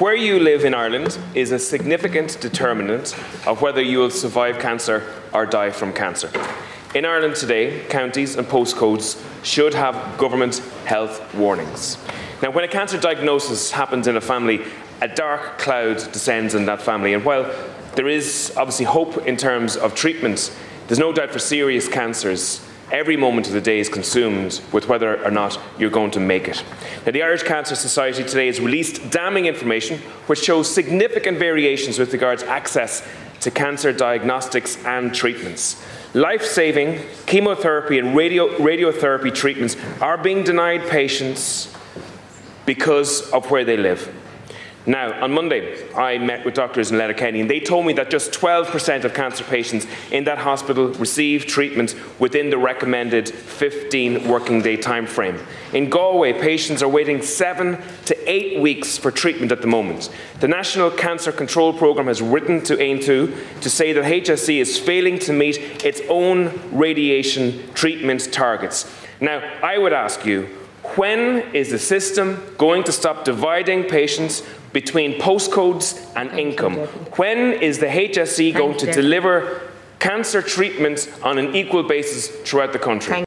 where you live in Ireland is a significant determinant of whether you will survive cancer or die from cancer. In Ireland today, counties and postcodes should have government health warnings. Now, when a cancer diagnosis happens in a family, a dark cloud descends on that family. And while there is obviously hope in terms of treatment, there's no doubt for serious cancers, every moment of the day is consumed with whether or not you're going to make it. Now, the Irish Cancer Society today has released damning information which shows significant variations with regards to access to cancer diagnostics and treatments. Life-saving chemotherapy and radiotherapy treatments are being denied patients because of where they live. Now, on Monday, I met with doctors in Letterkenny, and they told me that just 12% of cancer patients in that hospital receive treatment within the recommended 15 working day time frame. In Galway, patients are waiting 7 to 8 weeks for treatment at the moment. The National Cancer Control Programme has written to AIM2 to say that HSE is failing to meet its own radiation treatment targets. Now, I would ask you, when is the system going to stop dividing patients between postcodes and income? When is the HSE going to deliver cancer treatments on an equal basis throughout the country?